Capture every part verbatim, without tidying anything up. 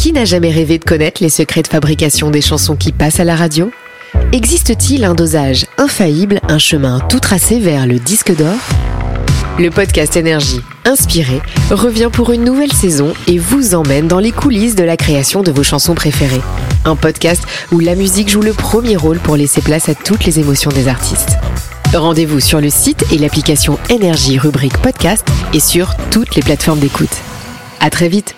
Qui n'a jamais rêvé de connaître les secrets de fabrication des chansons qui passent à la radio ? Existe-t-il un dosage infaillible, un chemin tout tracé vers le disque d'or ? Le podcast Énergie, inspiré, revient pour une nouvelle saison et vous emmène dans les coulisses de la création de vos chansons préférées. Un podcast où la musique joue le premier rôle pour laisser place à toutes les émotions des artistes. Rendez-vous sur le site et l'application Énergie rubrique podcast et sur toutes les plateformes d'écoute. À très vite.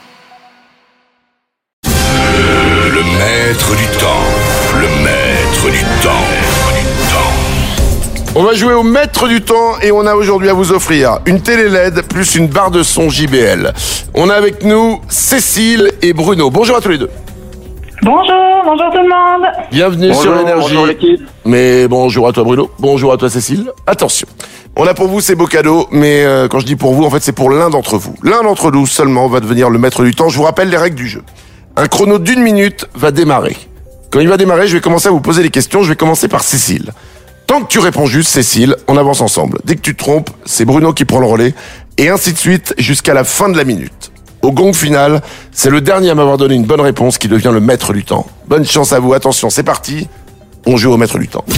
Le maître du temps, le maître du temps. On va jouer au maître du temps et on a aujourd'hui à vous offrir une télé L E D plus une barre de son J B L. On a avec nous Cécile et Bruno. Bonjour à tous les deux. Bonjour, bonjour tout le monde. Bienvenue bonjour, sur Énergie. Bonjour l'équipe. Mais bonjour à toi Bruno, bonjour à toi Cécile. Attention, on a pour vous ces beaux cadeaux, mais euh, quand je dis pour vous, en fait c'est pour l'un d'entre vous. L'un d'entre nous seulement va devenir le maître du temps. Je vous rappelle les règles du jeu. Un chrono d'une minute va démarrer. Quand il va démarrer, je vais commencer à vous poser des questions. Je vais commencer par Cécile. Tant que tu réponds juste, Cécile, on avance ensemble. Dès que tu te trompes, c'est Bruno qui prend le relais. Et ainsi de suite jusqu'à la fin de la minute. Au gong final, c'est le dernier à m'avoir donné une bonne réponse qui devient le maître du temps. Bonne chance à vous. Attention, c'est parti. On joue au maître du temps.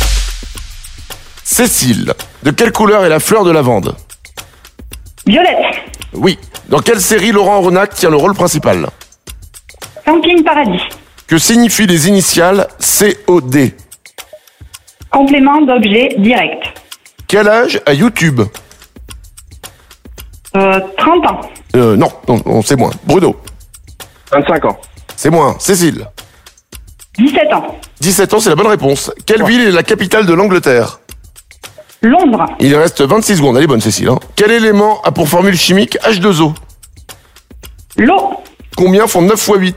Cécile, de quelle couleur est la fleur de lavande ? Violette. Oui. Dans quelle série Laurent Ronac tient le rôle principal ? Camping Paradis. Que signifient les initiales C O D ? Complément d'objet direct. Quel âge a YouTube ? Euh, trente ans. Euh, non, non, non, c'est moins. Bruno, vingt-cinq ans. c'est moins. Cécile, dix-sept ans. dix-sept ans, c'est la bonne réponse. Quelle ville est la capitale de l'Angleterre ? Londres. Il reste vingt-six secondes. Elle est bonne, Cécile. Hein. Quel élément a pour formule chimique H deux O ? L'eau. Combien font neuf fois huit ?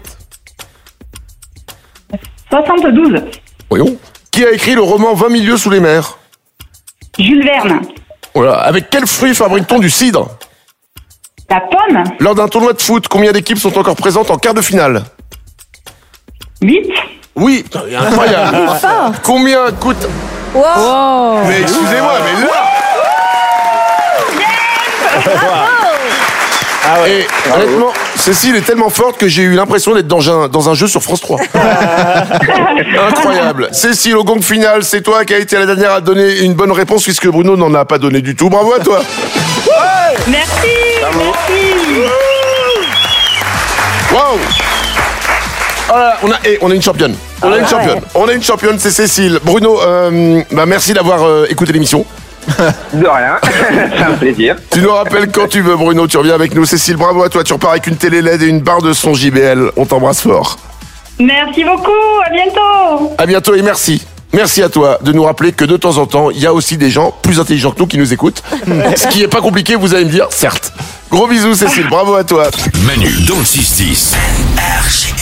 soixante-douze. Voyons. Qui a écrit le roman vingt mille lieues sous les mers ? Jules Verne. Voilà. Avec quel fruit fabrique-t-on du cidre ? La pomme. Lors d'un tournoi de foot, combien d'équipes sont encore présentes en quart de finale ? huit. Oui, putain, incroyable. Combien coûte... Wow. Mais excusez-moi, mais là... Ah ouais. Et honnêtement, Cécile est tellement forte que j'ai eu l'impression d'être dans un, dans un jeu sur France trois. Incroyable. Cécile, au gong final, c'est toi qui as été la dernière à donner une bonne réponse puisque Bruno n'en a pas donné du tout. Bravo à toi. Merci. Merci. Waouh. Voilà, on a, et on a une championne. On a une ouais. championne. On a une championne, c'est Cécile. Bruno, euh, bah merci d'avoir euh, écouté l'émission. De rien, c'est un plaisir. Tu nous rappelles quand tu veux, Bruno. Tu reviens avec nous. Cécile, bravo à toi. Tu repars avec une télé L E D et une barre de son J B L. On t'embrasse fort. Merci beaucoup. À bientôt. À bientôt et merci. Merci à toi de nous rappeler que de temps en temps, il y a aussi des gens plus intelligents que nous qui nous écoutent. Ce qui est pas compliqué, vous allez me dire, certes. Gros bisous, Cécile. Bravo à toi. Manu dans le six dix.